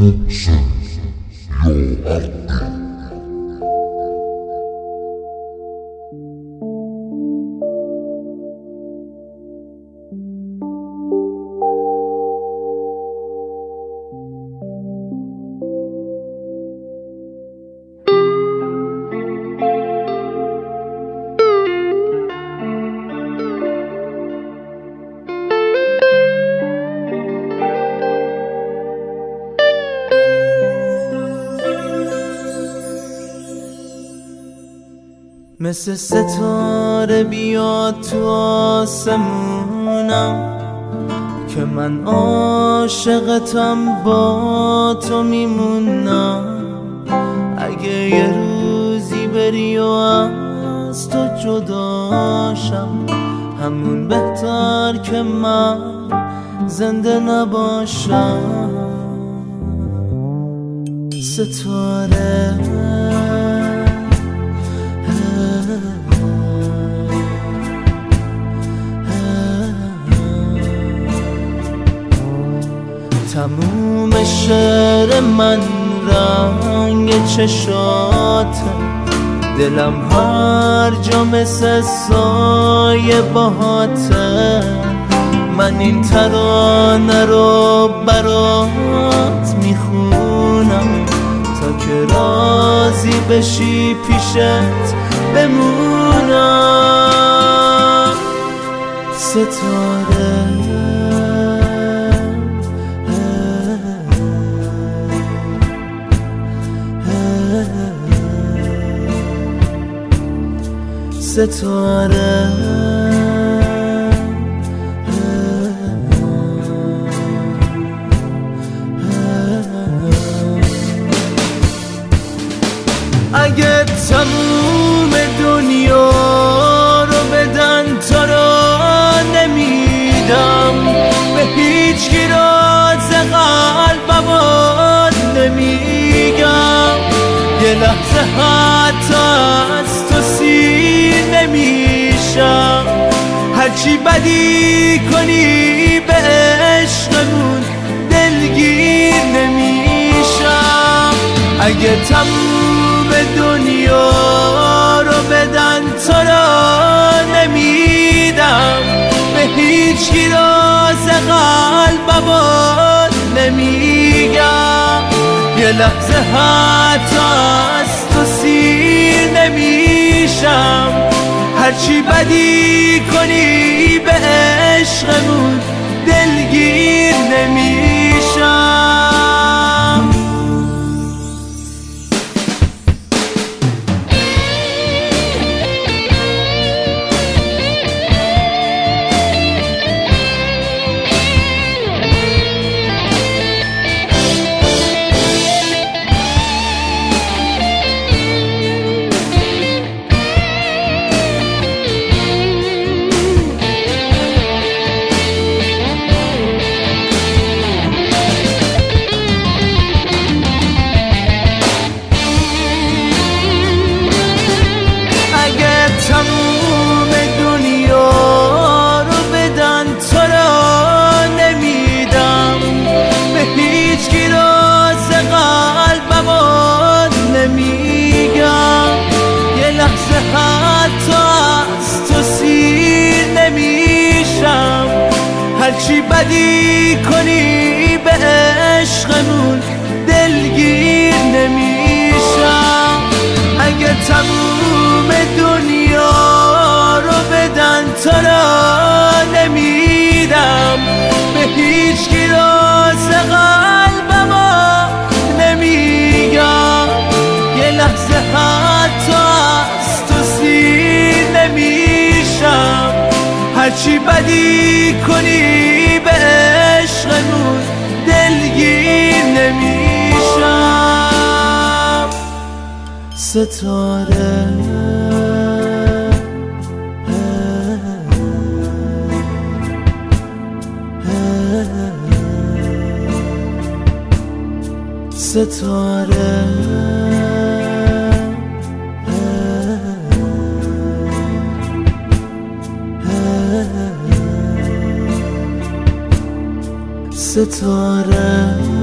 محسن یا عقی. مثل ستاره بیاد تو آسمونم که من عاشقتم، با تو میمونم. اگه یه روزی بری و از تو جداشم، همون بهتر که من زنده نباشم. ستاره تموم شعر من رنگ چشاته، دلم هر جا مثل سایه باهاته. من این ترانه رو برات میخونم تا که راضی بشی پیشت بمونم. ستاره ستاره اگه تموم دنیا رو بدن تو رو نمیدم، به هیچ کی راز قلبم نمیگم. یه لحظه حتی از تو سیر نمیشم، هرچی بدی کنی به عشقمون دلگیر نمیشم. اگه تموم دنیا رو بدن تو رو نمیدم، به هیچ کی راز قلبم نمیگم. یه لحظه حتی از تو سیر نمیشم، هرچی بدی کنی به عشقمون دلگیر نمیشم. تموم دنیا رو بدن تو رو نمیدم، به هیچ کی راز قلبم نمیگم. یه لحظه حتی از تو سیر نمیشم، هرچی بدی کنی به عشقمون دلگیر نمیشم. اگه تموم دنیا رو بدن تو رو نمیدم، به هیچ کی راز قلبم نمیگم. یه لحظه حتی از تو سیر نمیشم، هرچی بدی کنی به عشقمون دلگیر نمیشم. ستاره ستاره ستاره